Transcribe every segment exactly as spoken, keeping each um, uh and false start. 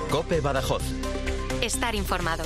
COPE Badajoz. Estar informado.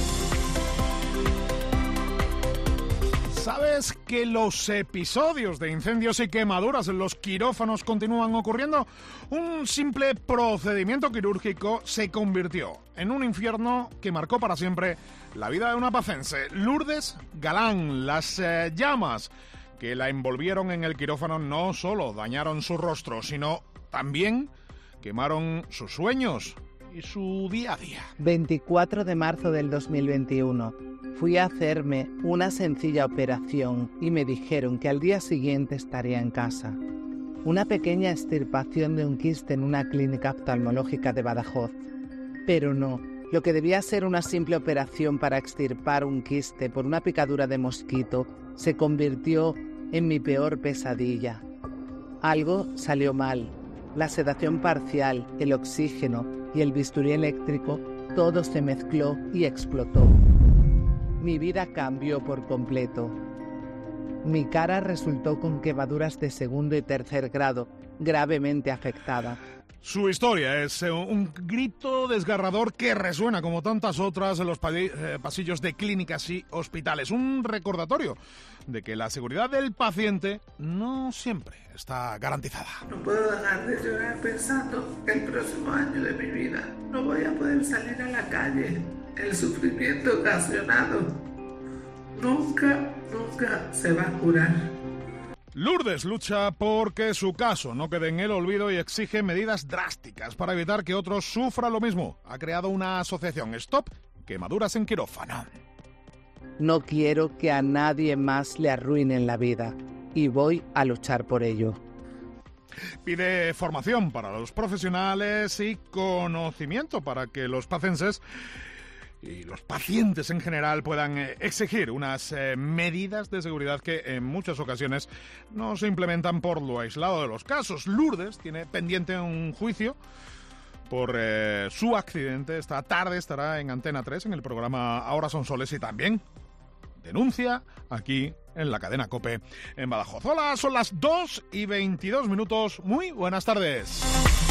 ¿Sabes que los episodios de incendios y quemaduras en los quirófanos continúan ocurriendo? Un simple procedimiento quirúrgico se convirtió en un infierno que marcó para siempre la vida de una pacense, Lourdes Galán. Las eh, llamas que la envolvieron en el quirófano no solo dañaron su rostro, sino también quemaron sus sueños y su día a día. veinticuatro de marzo del dos mil veintiuno. Fui a hacerme una sencilla operación y me dijeron que al día siguiente estaría en casa. Una pequeña extirpación de un quiste en una clínica oftalmológica de Badajoz. Pero no, lo que debía ser una simple operación para extirpar un quiste por una picadura de mosquito se convirtió en mi peor pesadilla. Algo salió mal. La sedación parcial, el oxígeno y el bisturí eléctrico, todo se mezcló y explotó. Mi vida cambió por completo. Mi cara resultó con quemaduras de segundo y tercer grado, gravemente afectada. Su historia es un grito desgarrador que resuena como tantas otras en los pasillos de clínicas y hospitales. Un recordatorio de que la seguridad del paciente no siempre está garantizada. No puedo dejar de llorar pensando que el próximo año de mi vida no voy a poder salir a la calle. El sufrimiento ocasionado nunca, nunca se va a curar. Lourdes lucha porque su caso no quede en el olvido y exige medidas drásticas para evitar que otros sufran lo mismo. Ha creado una asociación, Stop Quemaduras en Quirófano. No quiero que a nadie más le arruinen la vida y voy a luchar por ello. Pide formación para los profesionales y conocimiento para que los pacenses y los pacientes en general puedan eh, exigir unas eh, medidas de seguridad que en muchas ocasiones no se implementan por lo aislado de los casos. Lourdes tiene pendiente un juicio por eh, su accidente. Esta tarde estará en Antena tres en el programa Ahora son soles y también denuncia aquí en la cadena COPE en Badajoz. Hola, son las dos y veintidós minutos. Muy buenas tardes.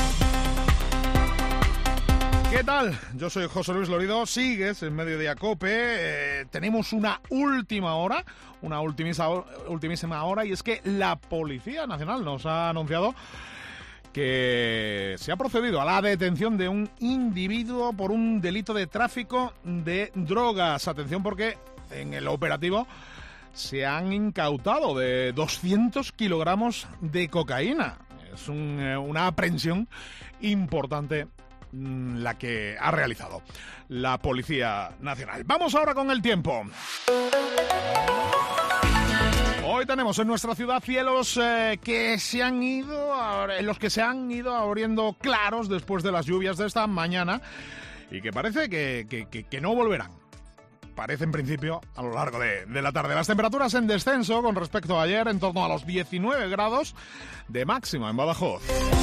¿Qué tal? Yo soy José Luis Lorido, sigues en Mediodía COPE, eh, tenemos una última hora, una ultimísima, ultimísima hora, y es que la Policía Nacional nos ha anunciado que se ha procedido a la detención de un individuo por un delito de tráfico de drogas. Atención, porque en el operativo se han incautado de doscientos kilogramos de cocaína. Es un, eh, una aprehensión importante la que ha realizado la Policía Nacional. Vamos ahora con el tiempo. Hoy tenemos en nuestra ciudad cielos eh, que se han ido, en los que se han ido abriendo claros después de las lluvias de esta mañana y que parece que, que, que, que no volverán. Parece en principio a lo largo de, de la tarde. Las temperaturas en descenso con respecto a ayer, en torno a los diecinueve grados de máxima en Badajoz.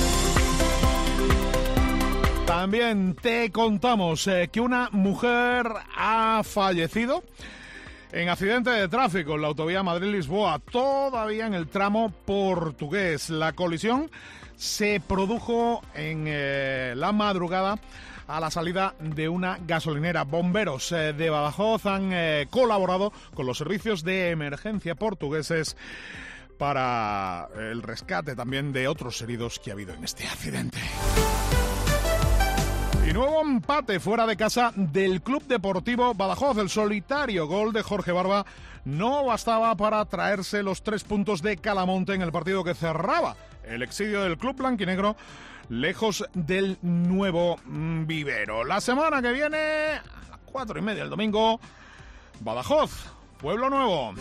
También te contamos eh, que una mujer ha fallecido en accidente de tráfico en la autovía Madrid-Lisboa, todavía en el tramo portugués. La colisión se produjo en eh, la madrugada a la salida de una gasolinera. Bomberos eh, de Badajoz han eh, colaborado con los servicios de emergencia portugueses para el rescate también de otros heridos que ha habido en este accidente. Y nuevo empate fuera de casa del Club Deportivo Badajoz. El solitario gol de Jorge Barba no bastaba para traerse los tres puntos de Calamonte en el partido que cerraba el exilio del club blanquinegro, lejos del nuevo vivero. La semana que viene, a las cuatro y media del domingo, Badajoz, Pueblo Nuevo.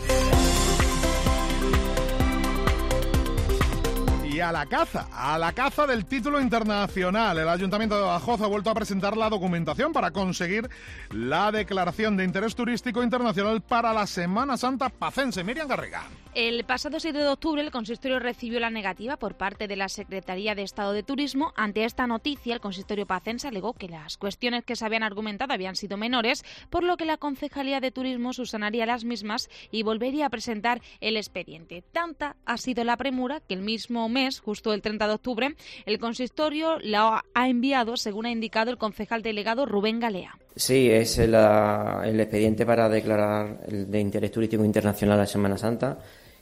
Y a la caza, a la caza del título internacional. El Ayuntamiento de Badajoz ha vuelto a presentar la documentación para conseguir la declaración de interés turístico internacional para la Semana Santa pacense. Miriam Garriga. El pasado siete de octubre el consistorio recibió la negativa por parte de la Secretaría de Estado de Turismo. Ante esta noticia, el consistorio pacense alegó que las cuestiones que se habían argumentado habían sido menores, por lo que la Concejalía de Turismo subsanaría las mismas y volvería a presentar el expediente. Tanta ha sido la premura que el mismo mes mes, justo el treinta de octubre, el consistorio la ha enviado, según ha indicado el concejal delegado Rubén Galea. Sí, es la, el expediente para declarar el de interés turístico internacional a Semana Santa,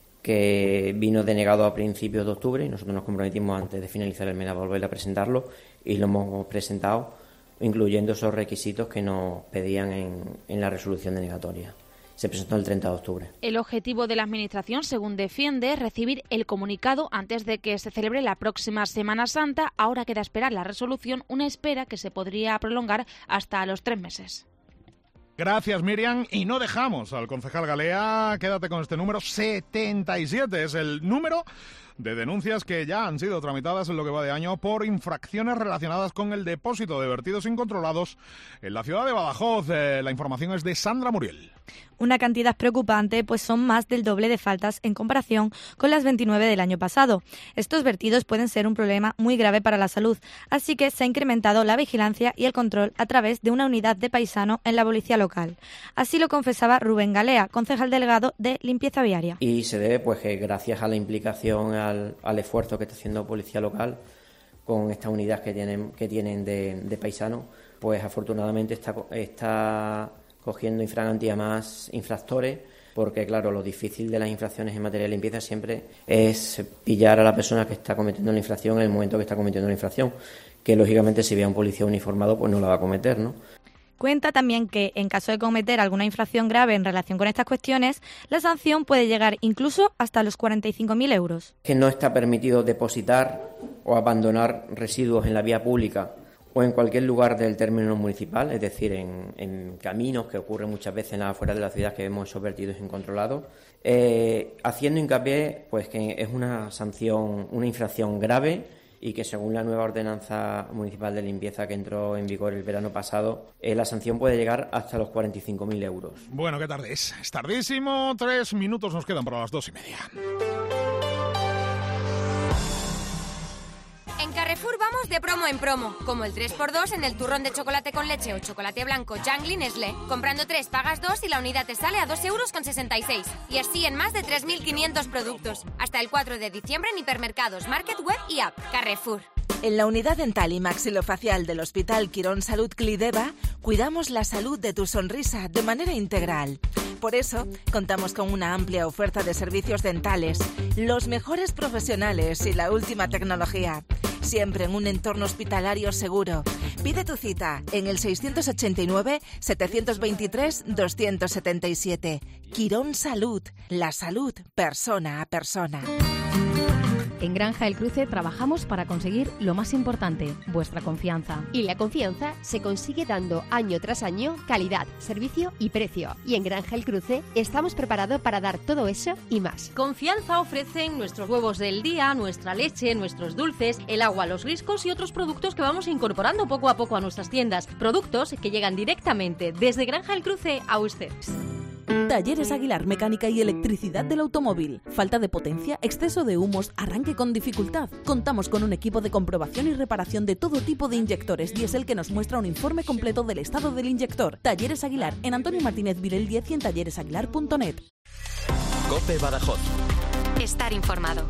que vino denegado a principios de octubre y nosotros nos comprometimos antes de finalizar el mes a volver a presentarlo y lo hemos presentado, incluyendo esos requisitos que nos pedían en, en la resolución denegatoria. Se presentó el treinta de octubre. El objetivo de la Administración, según defiende, es recibir el comunicado antes de que se celebre la próxima Semana Santa. Ahora queda esperar la resolución, una espera que se podría prolongar hasta los tres meses. Gracias, Miriam. Y no dejamos al concejal Galea. Quédate con este número setenta y siete. Es el número de denuncias que ya han sido tramitadas en lo que va de año por infracciones relacionadas con el depósito de vertidos incontrolados en la ciudad de Badajoz. Eh, la información es de Sandra Muriel. Una cantidad preocupante, pues son más del doble de faltas en comparación con las veintinueve del año pasado. Estos vertidos pueden ser un problema muy grave para la salud, así que se ha incrementado la vigilancia y el control a través de una unidad de paisano en la policía local. Así lo confesaba Rubén Galea, concejal delegado de Limpieza Viaria. Y se debe, pues, que gracias a la implicación, al, al esfuerzo que está haciendo Policía Local con esta unidad que tienen, que tienen de, de paisano, pues afortunadamente está... está cogiendo infraganti a más infractores, porque claro, lo difícil de las infracciones en materia de limpieza siempre es pillar a la persona que está cometiendo la infracción en el momento que está cometiendo la infracción, que lógicamente si ve a un policía uniformado pues no la va a cometer, ¿no? Cuenta también que en caso de cometer alguna infracción grave en relación con estas cuestiones, la sanción puede llegar incluso hasta los cuarenta y cinco mil euros. Que no está permitido depositar o abandonar residuos en la vía pública o en cualquier lugar del término municipal, es decir, en, en caminos, que ocurre muchas veces en las afueras de la ciudad, que vemos esos vertidos incontrolados, eh, haciendo hincapié pues que es una sanción, una infracción grave y que según la nueva ordenanza municipal de limpieza que entró en vigor el verano pasado, eh, la sanción puede llegar hasta los cuarenta y cinco mil euros. Bueno, qué tarde es. Es tardísimo, tres minutos nos quedan para las dos y media. En Carrefour vamos de promo en promo, como el tres por dos en el turrón de chocolate con leche o chocolate blanco Jangly Nestlé. Comprando tres pagas dos y la unidad te sale a dos euros con sesenta y seis. Y así en más de tres mil quinientos productos. Hasta el cuatro de diciembre en hipermercados, market, web y app. Carrefour. En la unidad dental y maxilofacial del Hospital Quirón Salud Clideva, cuidamos la salud de tu sonrisa de manera integral. Por eso, contamos con una amplia oferta de servicios dentales, los mejores profesionales y la última tecnología. Siempre en un entorno hospitalario seguro. Pide tu cita en el seiscientos ochenta y nueve, setecientos veintitrés, doscientos setenta y siete. Quirón Salud, la salud persona a persona. En Granja El Cruce trabajamos para conseguir lo más importante, vuestra confianza. Y la confianza se consigue dando año tras año calidad, servicio y precio. Y en Granja El Cruce estamos preparados para dar todo eso y más. Confianza ofrecen nuestros huevos del día, nuestra leche, nuestros dulces, el agua, los riscos y otros productos que vamos incorporando poco a poco a nuestras tiendas. Productos que llegan directamente desde Granja El Cruce a ustedes. Talleres Aguilar, mecánica y electricidad del automóvil. Falta de potencia, exceso de humos, arranque con dificultad. Contamos con un equipo de comprobación y reparación de todo tipo de inyectores diésel que nos muestra un informe completo del estado del inyector. Talleres Aguilar, en Antonio Martínez Virel diez y en talleres aguilar punto net. COPE Badajoz. Estar informado.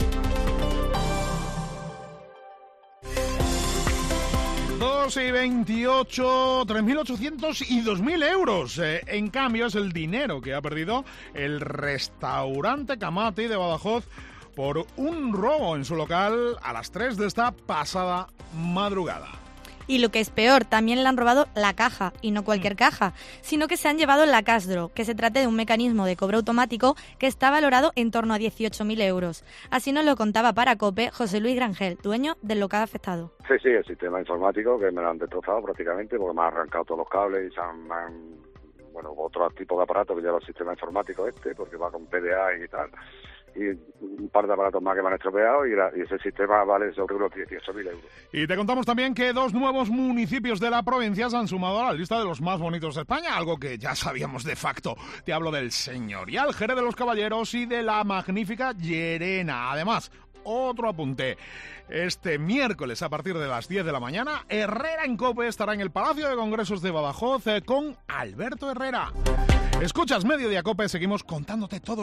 dos y veintiocho, tres mil ochocientos y dos mil euros. Eh, en cambio, es el dinero que ha perdido el restaurante Camati de Badajoz por un robo en su local a las tres de esta pasada madrugada. Y lo que es peor, también le han robado la caja, y no cualquier caja, sino que se han llevado la cash draw, que se trata de un mecanismo de cobro automático que está valorado en torno a dieciocho mil euros. Así nos lo contaba para COPE José Luis Grangel, dueño del local afectado. Sí, sí, el sistema informático que me lo han destrozado prácticamente porque me han arrancado todos los cables y se han, me han bueno, otro tipo de aparato que lleva el sistema informático este, porque va con P D A y tal. Y un par de aparatos más que me han estropeado y, la, y ese sistema vale sobre unos dieciocho mil euros. Y te contamos también que dos nuevos municipios de la provincia se han sumado a la lista de los más bonitos de España, algo que ya sabíamos de facto. Te hablo del señorial Jerez de los Caballeros y de la magnífica Llerena. Además, otro apunte. Este miércoles a partir de las diez de la mañana, Herrera en COPE estará en el Palacio de Congresos de Badajoz con Alberto Herrera. Escuchas Mediodía COPE, seguimos contándote todo.